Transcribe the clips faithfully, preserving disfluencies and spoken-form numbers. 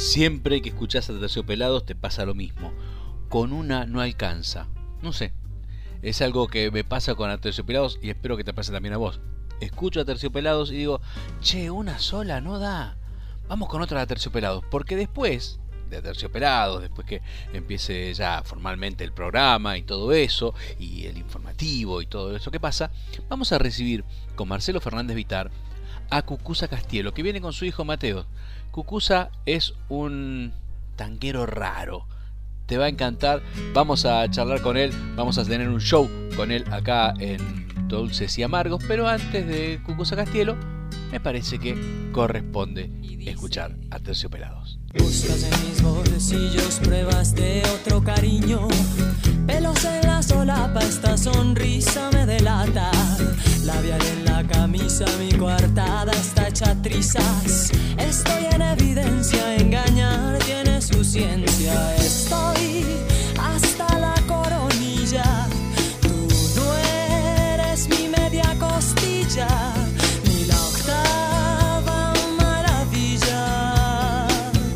Siempre que escuchás a Terciopelados te pasa lo mismo. Con una no alcanza. No sé. Es algo que me pasa con Aterciopelados y espero que te pase también a vos. Escucho a Terciopelados y digo, che, una sola no da. Vamos con otra de Aterciopelados. Porque después de Aterciopelados, después que empiece ya formalmente el programa y todo eso, y el informativo y todo eso que pasa, vamos a recibir con Marcelo Fernández Vitar a Cucuza Castielo, que viene con su hijo Mateo. Cucuza es un tanguero raro. Te va a encantar, vamos a charlar con él, vamos a tener un show con él acá en Dulces y Amargos, pero antes de Cucuza Castielo, me parece que corresponde escuchar a Terciopelados. Buscas en mis bolsillos pruebas de otro cariño, pelos en la solapa, esta sonrisa me delata, labial en la camisa, mi coartada está hecha trizas, estoy en evidencia, engañar tiene su ciencia, estoy hasta la coronilla, tú no eres mi media costilla, ni la octava maravilla.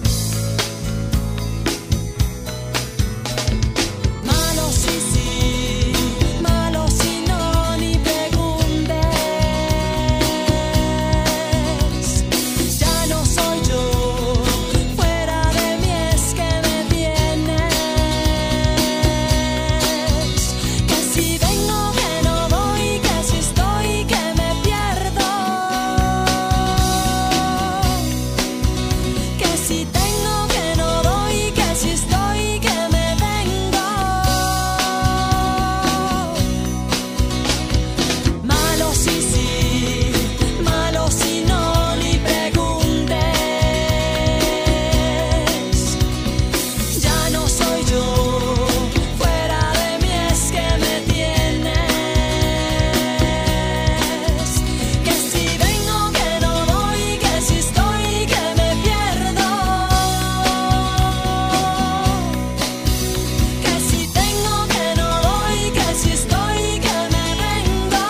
Malo sí, sí, malo si no, ni preguntes. Ya no soy yo, fuera de mí es que me tienes. Que si vengo, que no voy, que si estoy, que me pierdo. Que si tengo, que no doy, que si estoy, que me vengo. Malo sí, sí, malo si no, ni preguntes. Ya no soy yo, fuera de mí es que me tienes. Que si vengo, que no voy, que si estoy, que me pierdo. Que si tengo, que no doy, que si estoy, que me vengo.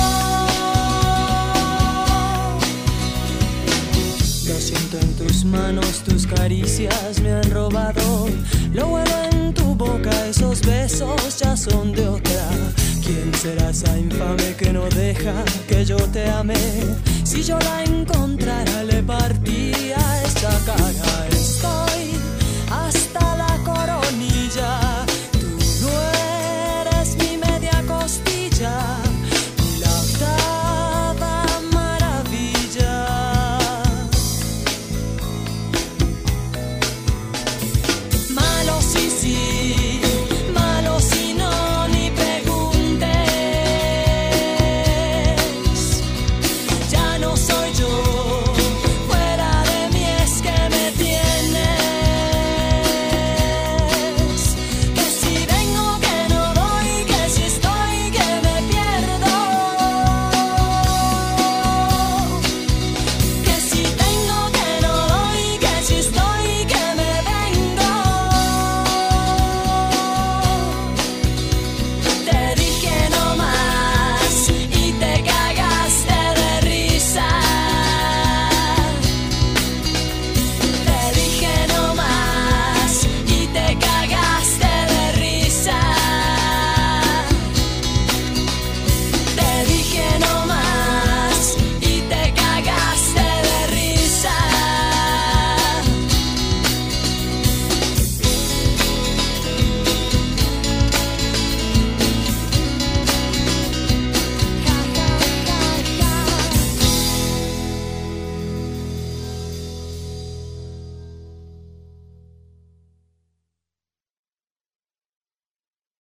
Lo siento en tus manos, tus caricias me han robado. Lo bueno en tu boca, esos besos ya son de otra. ¿Quién será esa infame que no deja que yo te ame? Si yo la encontré